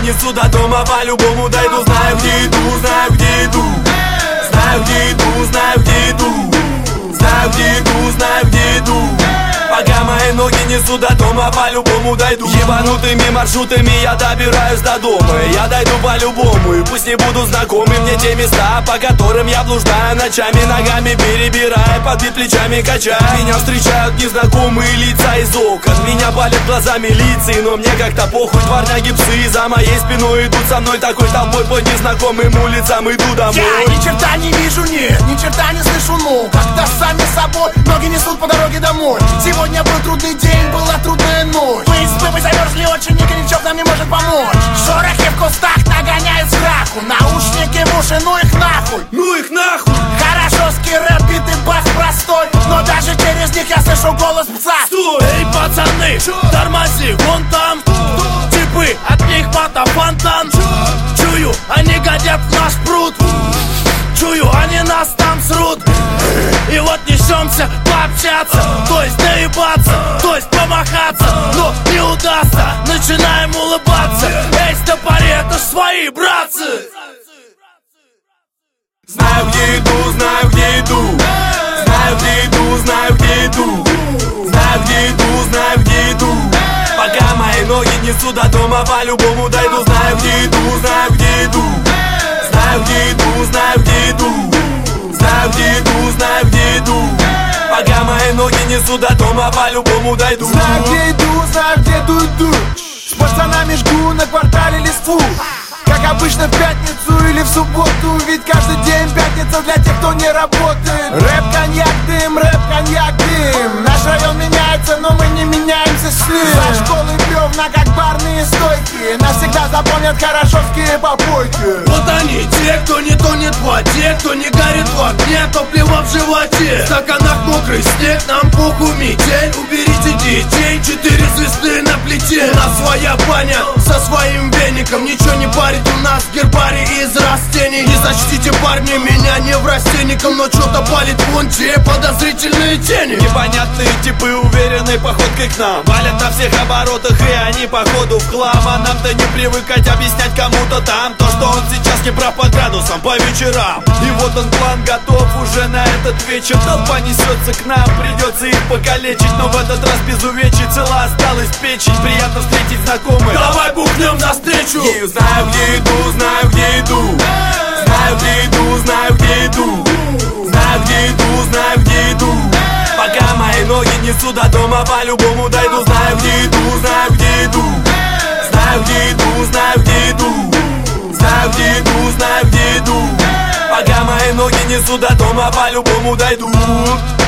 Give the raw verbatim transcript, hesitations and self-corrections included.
несу до дома, по-любому дойду. Знаю, где иду, знаю, где иду. Знаю, где иду, знаю, где иду. Знаю, где иду, знаю, где иду. Пока мои ноги несут до дома, по-любому дойду. Ебанутыми маршрутами я добираюсь до дома. Я дойду по-любому, и пусть не будут знакомы мне те места, по которым я блуждаю ночами, ногами перебирая, под бит плечами качая. Меня встречают незнакомые лица из окон. Меня палят глазами лица, но мне как-то похуй. Дворняги псы за моей спиной идут со мной такой толпой. По незнакомым улицам иду домой. Я ни черта не вижу, нет, ни черта не слышу, ну как-то сами собой ноги несут по дороге домой. Сегодня был трудный день, была трудная ночь. Мы с папой замерзли очень, никто ничего нам не может помочь. Шорохи в кустах нагоняют страху. Наушники в уши, ну их нахуй. Ну их нахуй. Хорошовский рэп, битый бах простой, но даже через них я слышу голос пса. Стой! Эй, пацаны, тормози, вон там типы, от них мата фонтан. Чую, они гадят в наш пруд. Чую, они нас там срут. И вот несемся пообщаться, то есть доебаться, то есть помахаться, но не удастся, начинаем улыбаться. Эй, стопори, это ж свои братцы. Знаю, где иду, знаю, где иду. Знаю, где иду, знаю, где иду. Знаю, где иду, знаю, где иду. Пока мои ноги несут до дома, по-любому дойду. Знаю, где иду, знаю, где иду. Знаю, где иду, знаю, где иду. Знаю, где иду, знаю, где иду. Пока мои ноги несут до дома, по-любому дойду. Знаю, где иду, знаю, где иду. С пацанами жгу на квартале листву. Как обычно в пятницу или в субботу. Ведь каждый день пятница для тех, кто не работает. Рэп, коньяк, дым, рэп, коньяк, дым. Наш район меняется, но мы не меняемся с ним. За школы бревна, как барные стойки. Нас всегда запомнят хорошовские попойки. Вот они, те, кто не тонет в воде, кто не горит в огне, топливо в животе. В стаканах мокрый снег, нам похуй метель. Уберите детей, четыре звезды на плите. У нас своя баня со своим веником. Ничего не парит, у нас гербарий из растений. Не зачтите, парни, меня не в растенником, но что-то палит вон те подозрительные тени. Непонятные типы уверенной походкой к нам валят на всех оборотах, и они походу в хлам. А нам-то не привыкать объяснять кому-то там то, что он сейчас не прав по градусам по вечерам. И вот он, план готов уже на этот вечер. Толпа несется к нам, придется их покалечить, но в этот раз без увечий, цела осталась печень. Приятно встретить знакомых, давай бухнем навстречу. Я знаю, где иду, знаю, где иду. Знаю, где иду, знаю, где иду. Знаю, где иду, знаю, где иду. Пока мои ноги несут до дома, по-любому дойду. Знаю, где иду, знаю, где иду. Знаю, где иду, знаю, где иду. Знаю, где иду, знаю, где иду. Пока мои ноги несут до дома, по-любому дойду.